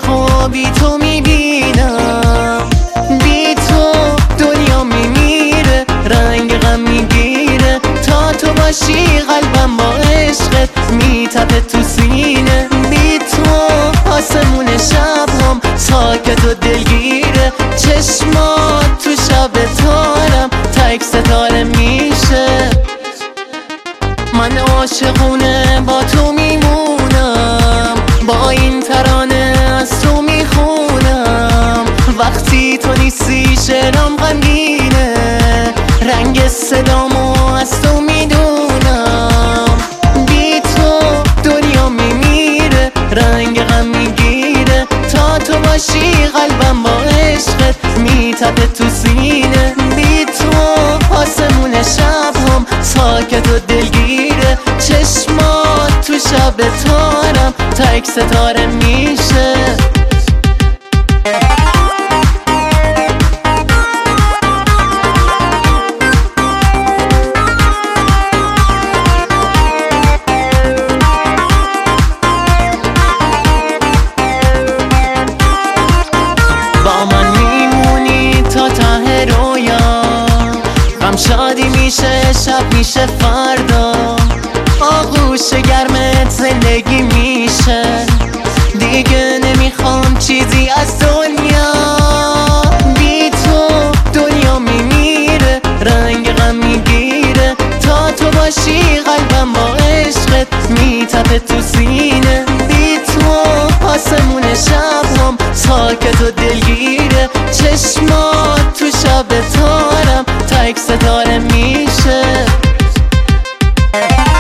عشقو بی تو میبینم، بی تو دنیا میمیره، رنگ غم میگیره. تا تو باشی قلبم با عشقت میتپه تو سینه، بی تو آسمون شب هم ساکت و دلگیره. چشمات تو شب تارم تک ستاره میشه. من عاشقونه با تو میمونم، با این ترانه از تو میخونم. وقتی تو نیستی شعرام غمگینه، رنگ صدامو از تو میدونم. بی تو دنیا میمیره، رنگ غم میگیره. تا تو باشی قلبم با عشقت میتپه تو سینه، بی تو آسمون شب هم ساکت و دلگیره. چشمات تو شب تارم تک ستاره میشه. با من میمونی تا ته رویا، غم شادی میشه شب میشه فردا. آغوش گرمت زندگی میشه، دیگه نمیخوام چیزی از دنیا. بی تو دنیا میمیره، رنگ غم میگیره. تا تو باشی قلبم با عشقت میتپه تو سینه، بی تو آسمون شب هم ساکت و دلگیره. چشمات تو شب تارم تک ستاره میشه.